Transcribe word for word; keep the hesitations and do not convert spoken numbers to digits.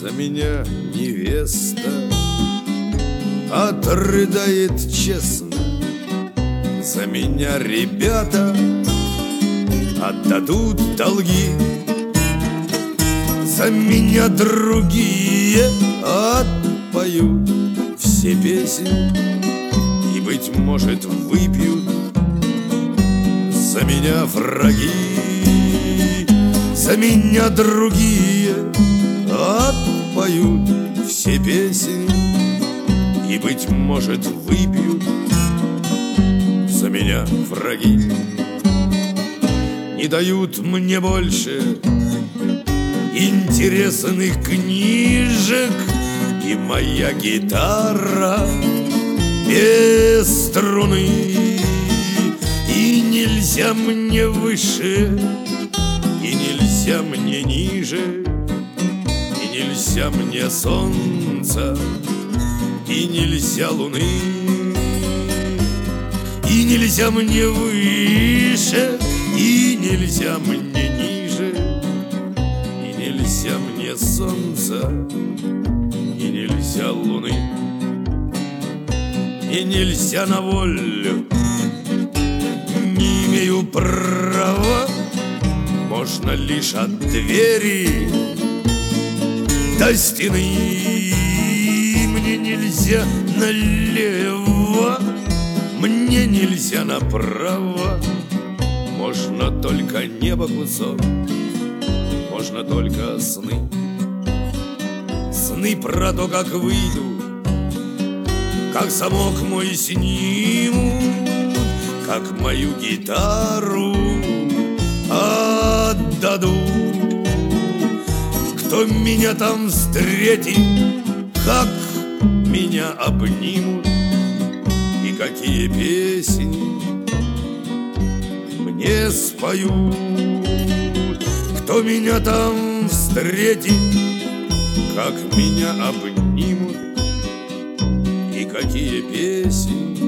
За меня невеста отрыдает честно, за меня ребята отдадут долги, за меня другие отпоют все песни и, быть может, выпьют за меня враги. За меня другие отпоют все песни и, быть может, выпьют за меня враги. Не дают мне больше интересных книжек, и моя гитара без струны, и нельзя мне выше, и нельзя мне ниже, и нельзя мне солнца, и нельзя луны, и нельзя мне выше, и нельзя мне ниже, и нельзя мне солнца, и нельзя луны, и нельзя на волю, не имею права. Можно лишь от двери до стены. Мне нельзя налево, мне нельзя направо. Можно только небо кусок, можно только сны. Сны про то, как выйду, как замок мой снимут, как мою гитару отдаду. Кто меня там встретит, как меня обнимут, и какие песни мне споют. Кто меня там встретит, как меня обнимут, и какие песни